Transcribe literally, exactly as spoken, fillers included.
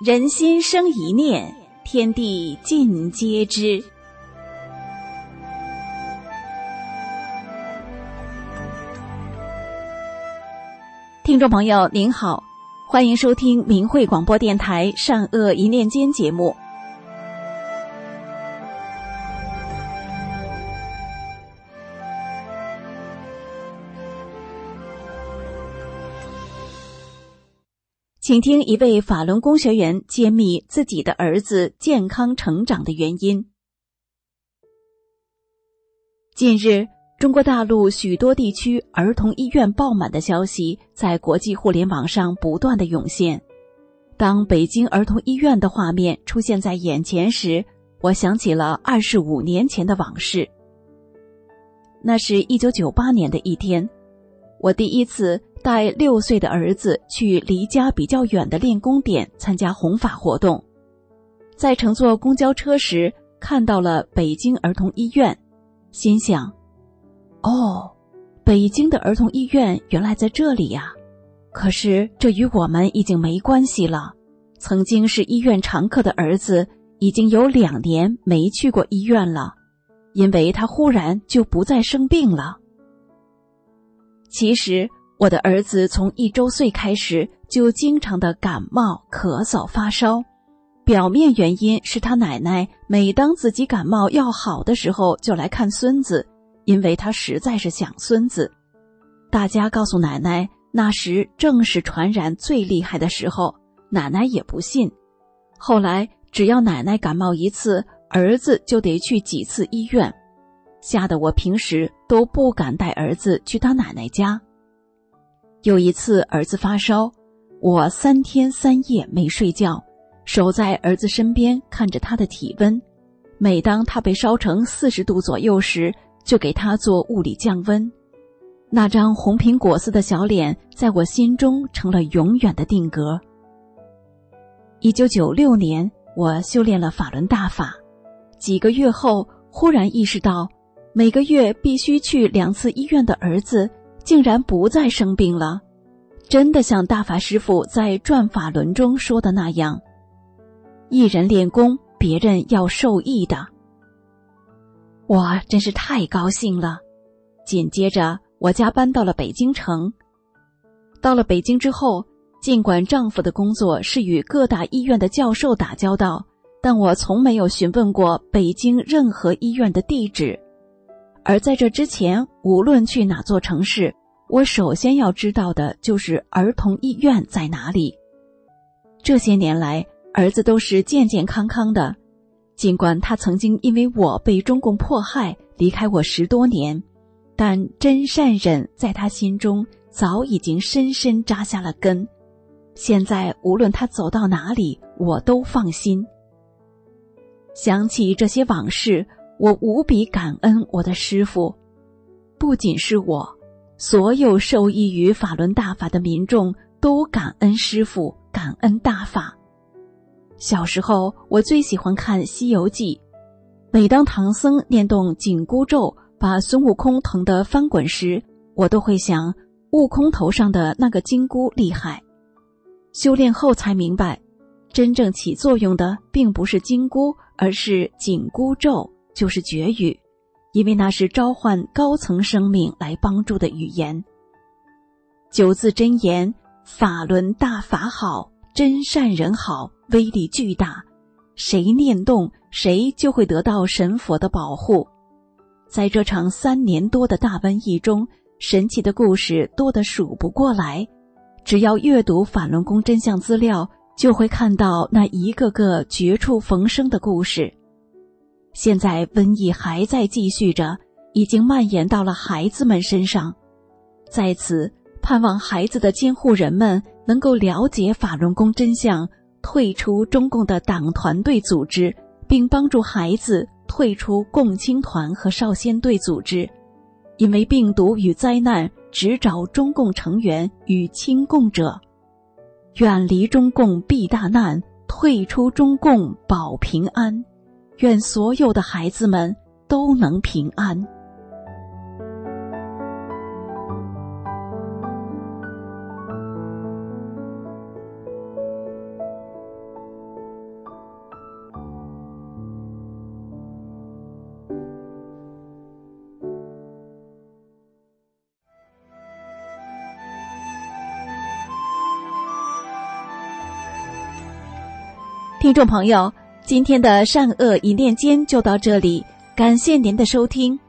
人心生一念，天地尽皆知。听众朋友您好，欢迎收听明慧广播电台善恶一念间节目。请听一位法轮功学员揭秘自己的儿子健康成长的原因。近日，中国大陆许多地区儿童医院爆满的消息在国际互联网上不断的涌现。当北京儿童医院的画面出现在眼前时，我想起了二十五年前的往事。那是一九九八年的一天，我第一次带六岁的儿子去离家比较远的练功点参加弘法活动。在乘坐公交车时，看到了北京儿童医院，心想，哦，北京的儿童医院原来在这里呀。可是这与我们已经没关系了。曾经是医院常客的儿子，已经有两年没去过医院了，因为他忽然就不再生病了。其实我的儿子从一周岁开始就经常的感冒、咳嗽、发烧，表面原因是他奶奶每当自己感冒要好的时候就来看孙子，因为他实在是想孙子。大家告诉奶奶，那时正是传染最厉害的时候，奶奶也不信。后来只要奶奶感冒一次，儿子就得去几次医院，吓得我平时都不敢带儿子去他奶奶家。有一次儿子发烧，我三天三夜没睡觉，守在儿子身边看着他的体温，每当他被烧成四十度左右时，就给他做物理降温。那张红苹果似的小脸在我心中成了永远的定格。一九九六年，我修炼了法轮大法，几个月后忽然意识到，每个月必须去两次医院的儿子竟然不再生病了，真的像大法师父在转法轮中说的那样，一人练功，别人要受益的。我真是太高兴了。紧接着我家搬到了北京城。到了北京之后，尽管丈夫的工作是与各大医院的教授打交道，但我从没有询问过北京任何医院的地址。而在这之前，无论去哪座城市，我首先要知道的就是儿童医院在哪里。这些年来，儿子都是健健康康的，尽管他曾经因为我被中共迫害离开我十多年，但真善忍在他心中早已经深深扎下了根。现在无论他走到哪里，我都放心。想起这些往事，我无比感恩我的师父。不仅是我，所有受益于法轮大法的民众都感恩师父，感恩大法。小时候我最喜欢看《西游记》，每当唐僧念动紧箍咒把孙悟空疼得翻滚时，我都会想，悟空头上的那个金箍厉害。修炼后才明白，真正起作用的并不是金箍，而是紧箍咒，就是绝语，因为那是召唤高层生命来帮助的语言。九字真言，法轮大法好，真善人好，威力巨大，谁念动谁就会得到神佛的保护。在这场三年多的大瘟疫中，神奇的故事多得数不过来，只要阅读法轮功真相资料，就会看到那一个个绝处逢生的故事。现在瘟疫还在继续着，已经蔓延到了孩子们身上。在此，盼望孩子的监护人们能够了解法轮功真相，退出中共的党团队组织，并帮助孩子退出共青团和少先队组织。因为病毒与灾难只找中共成员与亲共者，远离中共避大难，退出中共保平安。愿所有的孩子们都能平安。 听众朋友，今天的善恶一念间就到这里，感谢您的收听，